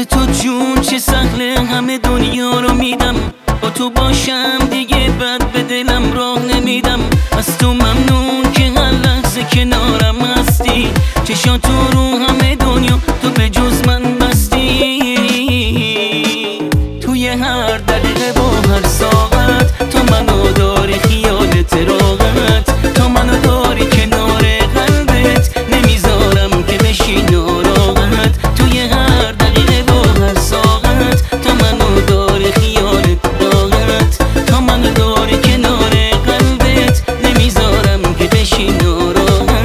واسه تو جون چه سهله، همه دنیا رو میدم. با تو باشم دیگه بد به دلم راه نمیدم. از تو ممنون که هر لحظه کنارم هستی. چشاتو رو همه دنیا تو به جز من بستی. توی هر دقیقه با هر ساعت تو منو داری خیالت راحت. تو منو داری کنار قلبت، نمیذارم که بشی ناراحت. توی هر دقیقه با هر ساعت تو منو داری خیالت راحت. تو منو داری کنار قلبت، نمیذارم که بشی ناراحت.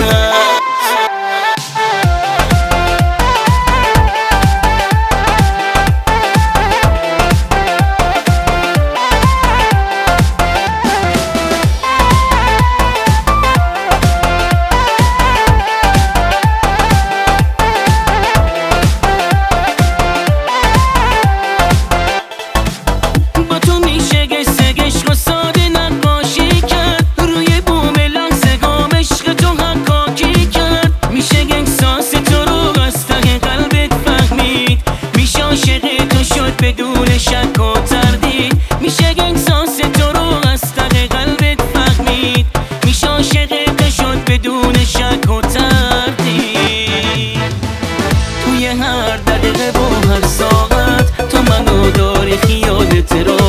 بدون شک و تردید میشه احساس تو رو از ته قلبت فهمید. میشه عاشق تو شد بدون شک و تردید. توی هر دقیقه و هر ساعت تو منو داری خیالت را